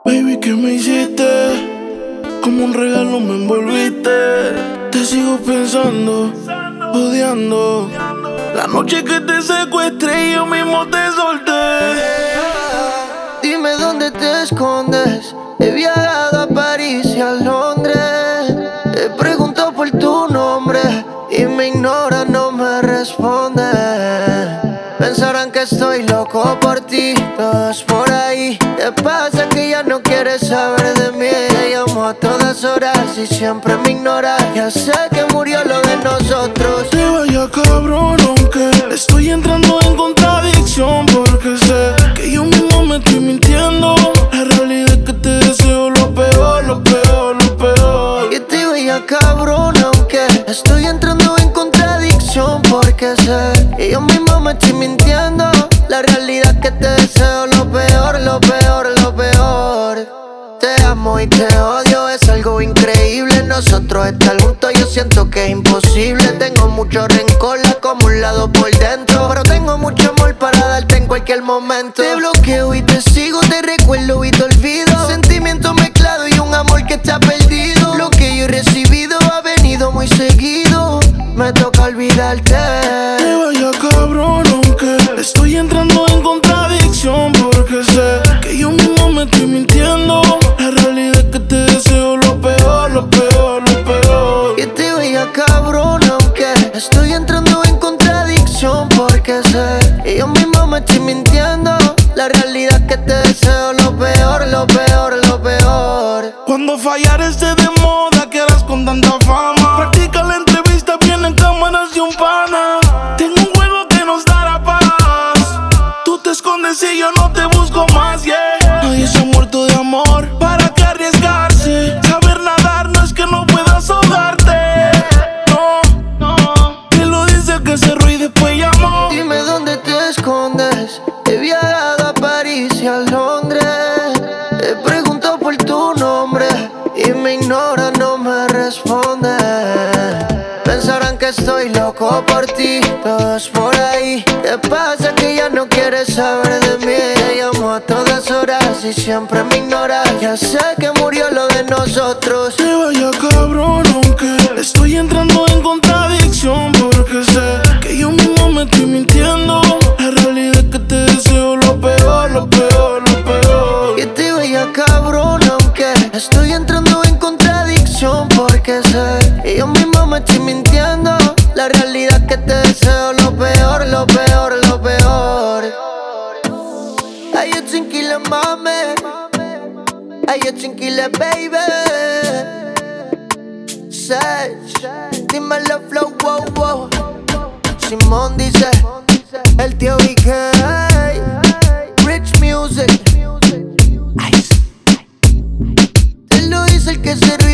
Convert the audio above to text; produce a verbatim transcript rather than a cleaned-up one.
Baby, ¿qué me hiciste? Como un regalo me envolviste. Te sigo pensando, odiando. La noche que te secuestré y yo mismo te solté. Dime dónde te escondes. He viajado a París y a Londres. He preguntado por tu nombre y me ignora, no me responde. Pensarán que estoy loco por ti, todos por ahí. ¿Qué pasa que ya no quieres saber de mí? Te llamo a todas horas y siempre me ignoras. Ya sé que murió lo de nosotros. Te vaya cabrón, aunque estoy entrando en contradicción, porque sé que yo mismo me estoy mintiendo. La realidad es que te deseo lo peor, lo peor, lo peor. Y te vaya cabrón, aunque estoy entrando en contradicción, porque sé que yo mismo me estoy mintiendo. La realidad es que te deseo lo peor, lo peor, lo peor. Te amo y te odio, es algo increíble. Nosotros estar juntos yo siento que es imposible. Tengo mucho rencor, la acumulado por dentro, pero tengo mucho amor para darte en cualquier momento. Te bloqueo y te sigo, te recuerdo y te olvido. Sentimientos mezclados y un amor que está perdido. Lo que yo he recibido ha venido muy seguido. Me toca olvidarte. Te vaya cabrón, aunque estoy entrando en contradicción, porque sé que yo mismo me estoy mintiendo. La realidad es que te deseo lo peor, lo peor, lo peor. Y te vaya cabrón, aunque estoy entrando en contradicción, porque sé que yo mismo me estoy mintiendo. La realidad es que te deseo lo peor, lo peor, lo peor. Cuando fallar esté de moda, que harás con tanta fama. Practica la entrevista, vienen cámaras y un pana. Tengo un juego que nos dará paz. Tú te escondes y yo no te busco más, yeah. Nadie se ha muerto de amor, ¿para qué arriesgarse? Saber nadar no es que no puedas ahogarte. No, no, te lo dice el que cerró y después llamó. Dime dónde te escondes. He viajado a París y a Londres. He preguntado por tu nombre y me ignora, no me responde. Pensarán que estoy loco por ti, todos por ahí. ¿Qué pasa que ya no quieres saber de mí? Te llamo a todas horas y siempre me ignoras. Ya sé que murió lo de nosotros. Te vaya cabrón, aunque estoy entrando en contradicción, porque sé que yo mismo me estoy mintiendo. La realidad es que te deseo lo peor, lo peor, lo peor. Y te vaya cabrón, aunque estoy entrando en contradicción, porque sé que yo mismo me estoy mintiendo. La realidad es que te deseo lo peor, lo peor, lo peor. Ay, yo tranquila, mami. Ay, yo tranquila, baby. Sage, dímelo, flow, wow, wow. Simón dice, el tío B K, Rich Music. Ice. Te lo dice el que se